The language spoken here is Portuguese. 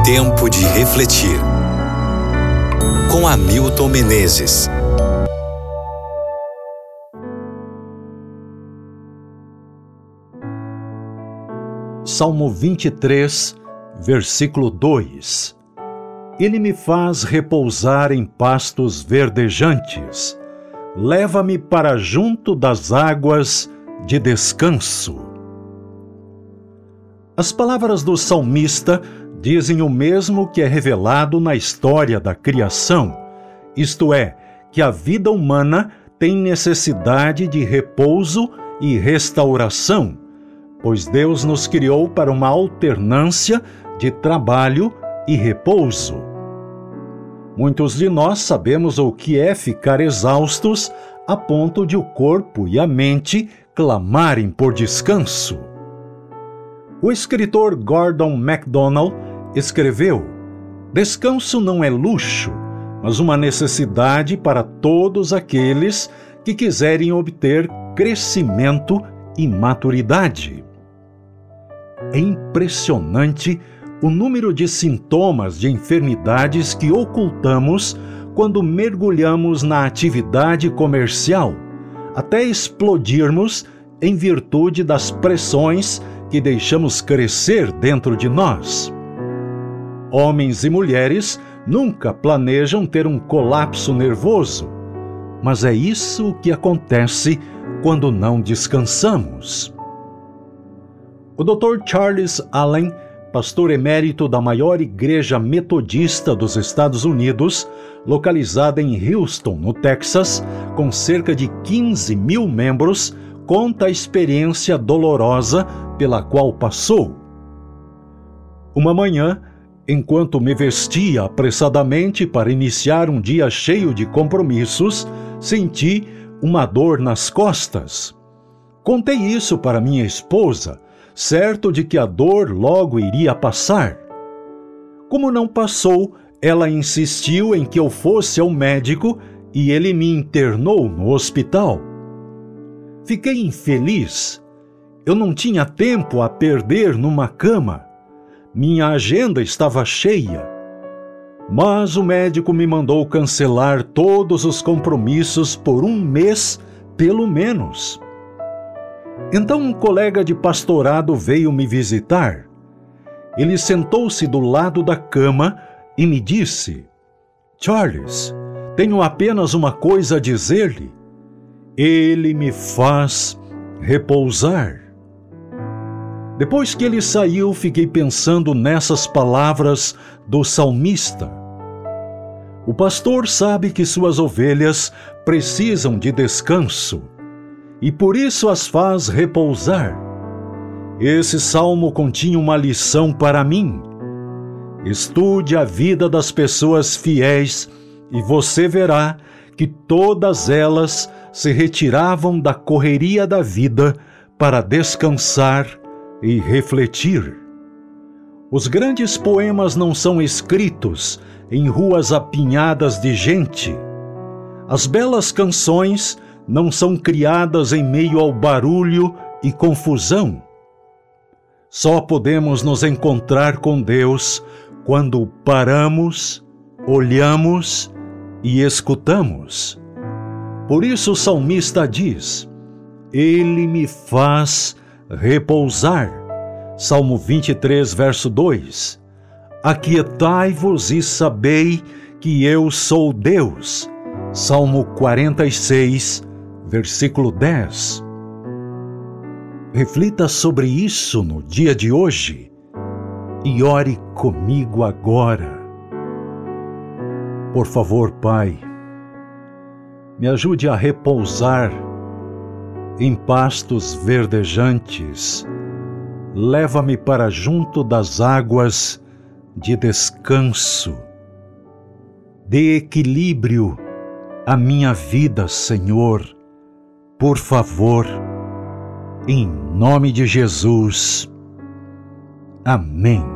Tempo de refletir. Com Hamilton Menezes. Salmo 23, versículo 2. Ele me faz repousar em pastos verdejantes. Leva-me para junto das águas de descanso. As palavras do salmista dizem o mesmo que é revelado na história da criação, isto é, que a vida humana tem necessidade de repouso e restauração, pois Deus nos criou para uma alternância de trabalho e repouso. Muitos de nós sabemos o que é ficar exaustos a ponto de o corpo e a mente clamarem por descanso. O escritor Gordon MacDonald escreveu: "Descanso não é luxo, mas uma necessidade para todos aqueles que quiserem obter crescimento e maturidade." É impressionante o número de sintomas de enfermidades que ocultamos quando mergulhamos na atividade comercial, até explodirmos em virtude das pressões que deixamos crescer dentro de nós. Homens e mulheres nunca planejam ter um colapso nervoso, mas é isso que acontece quando não descansamos. O Dr. Charles Allen, pastor emérito da maior igreja metodista dos Estados Unidos, localizada em Houston, no Texas, com cerca de 15 mil membros, conta a experiência dolorosa pela qual passou. Uma manhã, enquanto me vestia apressadamente para iniciar um dia cheio de compromissos, senti uma dor nas costas. Contei isso para minha esposa, certo de que a dor logo iria passar. Como não passou, ela insistiu em que eu fosse ao médico e ele me internou no hospital. Fiquei infeliz. Eu não tinha tempo a perder numa cama. Minha agenda estava cheia. Mas o médico me mandou cancelar todos os compromissos por um mês, pelo menos. Então um colega de pastorado veio me visitar. Ele sentou-se do lado da cama e me disse: "Charles, tenho apenas uma coisa a dizer-lhe. Ele me faz repousar." Depois que ele saiu, fiquei pensando nessas palavras do salmista. O pastor sabe que suas ovelhas precisam de descanso e por isso as faz repousar. Esse salmo continha uma lição para mim. Estude a vida das pessoas fiéis e você verá que todas elas se retiravam da correria da vida para descansar e refletir. Os grandes poemas não são escritos em ruas apinhadas de gente. As belas canções não são criadas em meio ao barulho e confusão. Só podemos nos encontrar com Deus quando paramos, olhamos e escutamos. Por isso o salmista diz: "Ele me faz repousar." Salmo 23, verso 2. "Aquietai-vos e sabei que eu sou Deus." Salmo 46, versículo 10. Reflita sobre isso no dia de hoje e ore comigo agora. Por favor, Pai, me ajude a repousar em pastos verdejantes. Leva-me para junto das águas de descanso. Dê equilíbrio à minha vida, Senhor, por favor, em nome de Jesus. Amém.